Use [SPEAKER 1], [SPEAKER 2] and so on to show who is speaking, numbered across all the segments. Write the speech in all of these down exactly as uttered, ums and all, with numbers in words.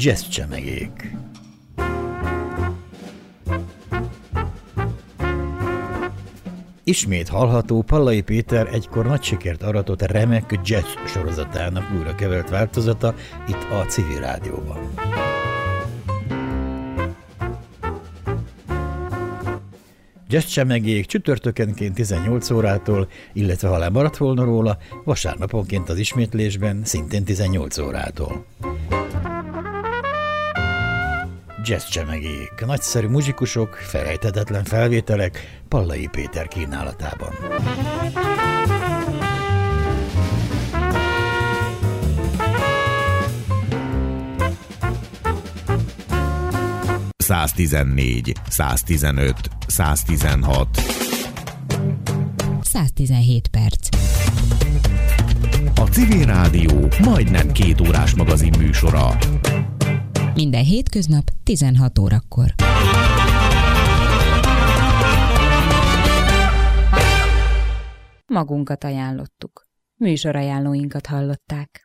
[SPEAKER 1] Jazz csemegék. Ismét hallható Pallai Péter egykor nagy sikert aratott remek jazz sorozatának újra kevert változata itt a Civil Rádióban. Jazz csemegék csütörtökenként tizennyolc órától, illetve ha lemaradt volna róla, vasárnaponként az ismétlésben szintén tizennyolc órától. Jazz csemegék, nagyszerű muzsikusok, felejthetetlen felvételek Pallai Péter kínálatában.
[SPEAKER 2] száztizennégy, száztizenöt, száztizenhat.
[SPEAKER 3] száztizenhét perc.
[SPEAKER 2] A Civil Rádió majdnem két órás magazin műsora.
[SPEAKER 3] Minden hétköznap tizenhat órakor. Magunkat ajánlottuk. Műsorajánlóinkat hallották.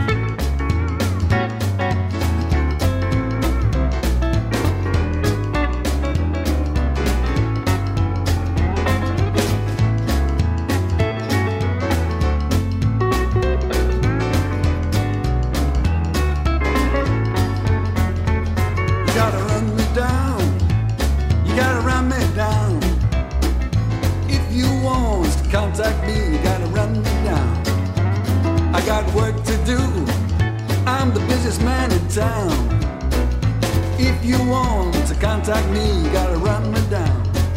[SPEAKER 4] Contact me, you gotta run me down. I got work to do, I'm the busiest man in town. If you want to contact me, you gotta run me down.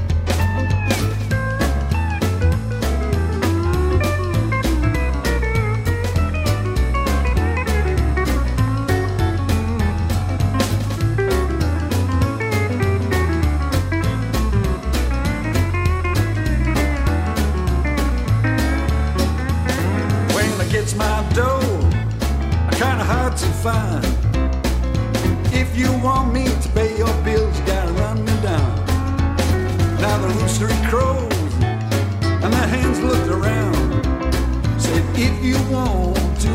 [SPEAKER 4] It's my dough, kinda hard to find. If you want me to pay your bills, you gotta run me down. Now the rooster he crows, and the hens looked around, said if you want